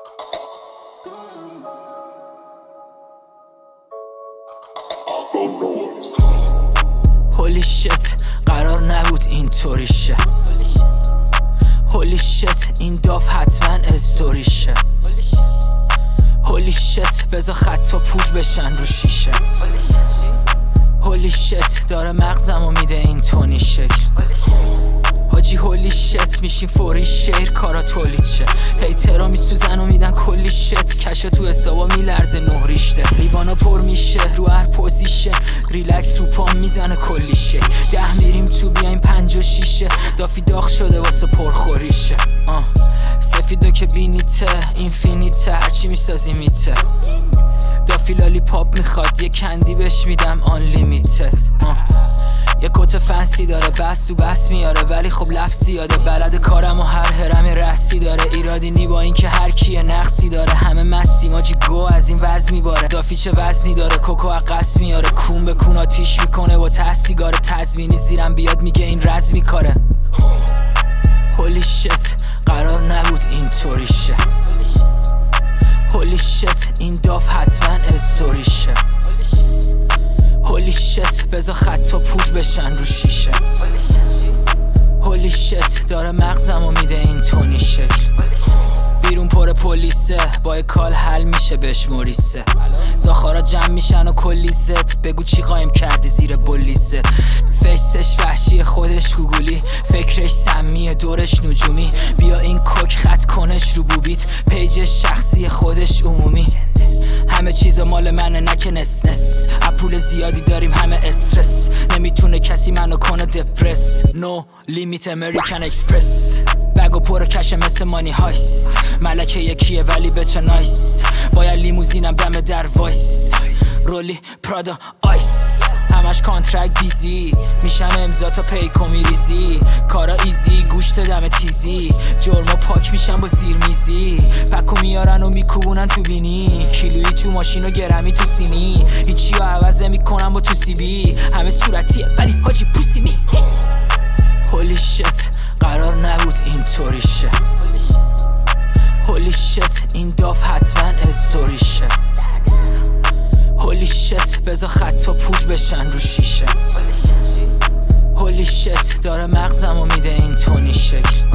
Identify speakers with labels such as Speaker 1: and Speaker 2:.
Speaker 1: هولی شت قرار نبود اینطوری شه. هولی شت این داف حتما استوری شه. هولی شت بذار خطا پود بشن رو شیشه. هولی شت داره مغزمو میده این تونی شکل. حاجی هولی شت میشین فوری شیر کارا تولید شه. هیترا میسوزن و میدن کلی شت. کشه تو حسابا میلرزه نه ریشته. لیوانا پر میشه رو هر پوزیشن. ریلکس رو پام میزنه کلی شه. 10 میریم تو بیایم 5 و 6. دافی داغ شده واسه پرخوریشه. سفیدو که بینیته اینفینیته هرچی میسازی میته. دافی لالی پاپ میخواد یه کندی بهش میدم آن لیمیتد. یه کت فنسی داره بس تو بس میاره ولی خب لفظ زیاده. بلد کارم و هر هرم رسی داره. ایرادی نی با این که هر کیه نقصی داره. همه مستی ماجی گو از این وزن میباره. دافی چه وزنی داره کوکو عقص میاره. کون به کون آتیش میکنه با سیگار تزمینی زیرم بیاد میگه این رز میکاره. هولی شت قرار نبود اینطوری شه. هولی شت این داف حتما استوری شه. هولی شت بذار خطا پود بشن رو شیشه. هولی شت داره مغزمو میده این تونی شکل. بیرون پر پلیسه با کال حل میشه بهش موریسه. زاخارا جمع میشن و کلی زد. بگو چی قایم کردی زیر بولیسه. فیسش وحشی خودش گوگولی. فکرش سمیه دورش نجومی. بیا این کوک خط کنش رو بوبیت. پیجش شخصی خودش عمومی. همه چیزا مال منه نکه نس نس. پول زیادی داریم همه استرس. نمیتونه کسی منو کنه دپرس. نو لیمیت امریکن اکسپرس. بگو پر کشه مثل مانی هایست. ملکه یکیه ولی بچه نایس. باید لیموزینم دم در وایس. رولی پرادا آیس. همش کانترکت بیزی. میشم امضا تا پیکو میریزی. کارا ایزی گوشت دم تیزی. جرما پاک میشن با زیر میزی. پکو میارن و میکوبونن تو بینی. کیلویی تو ماشین و گرمی تو سینی. هیچی رو عوض میکنن با تو سی بی. همه صورتیه ولی حاجی پوسی نی. هولی شت قرار نبود اینطوری شه. هولی شت این داف حتما استوری شه. هولی شت بذار خطا پود بشن رو شیشه. هولی شت داره مغزمو میده این تونی شکل.